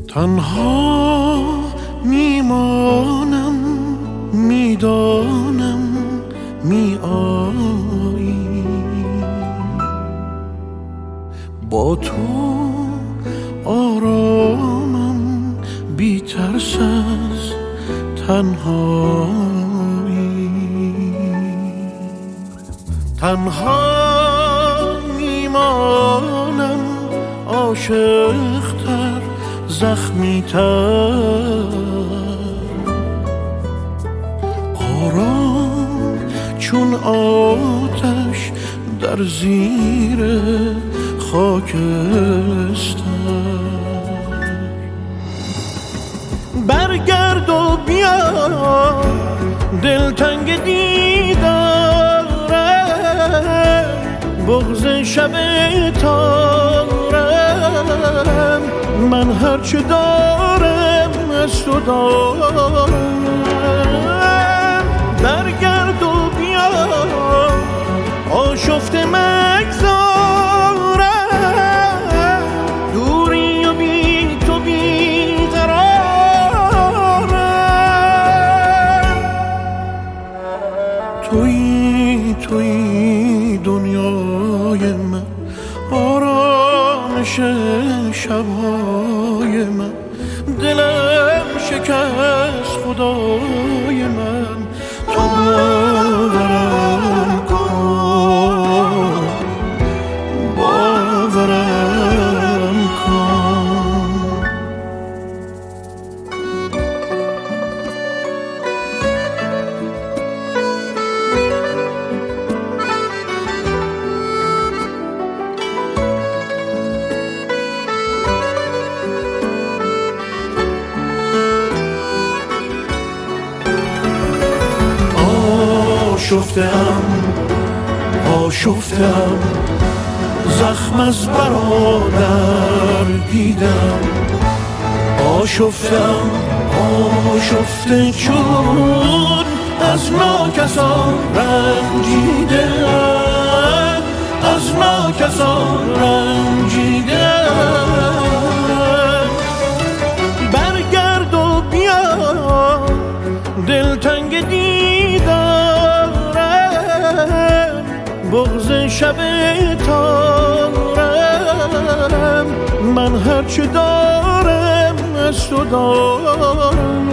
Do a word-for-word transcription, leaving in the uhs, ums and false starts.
تنها میمانم، میدانم می آیی، با تو آرامم، بی ترس از تنهایی. تنها میمانم، عاشق‌تر، زخمی‌تر، آرام چون آتش در زیر خاکستر. برگرد و بیا، دلتنگ دیدارم، بغض شب تارم، من هرچه دارم از تو دارم. برگرد و بیا، آشفته مگذارم، دوری و بی تو بی قرارم. تویی تویی دنیای من، آرامش شبهای من، دلم شکست خدای من. تو باورم کن، باورم کن. آشفتم آشفتم زخم از برادر دیدم. آشفتم آشفته چون از ناکسان رنجیدم، از ناکسان رنجیدم. برگرد و بیا، دلتنگ دیدارم، بغض شب تارم، من هرچه دارم از تو دارم.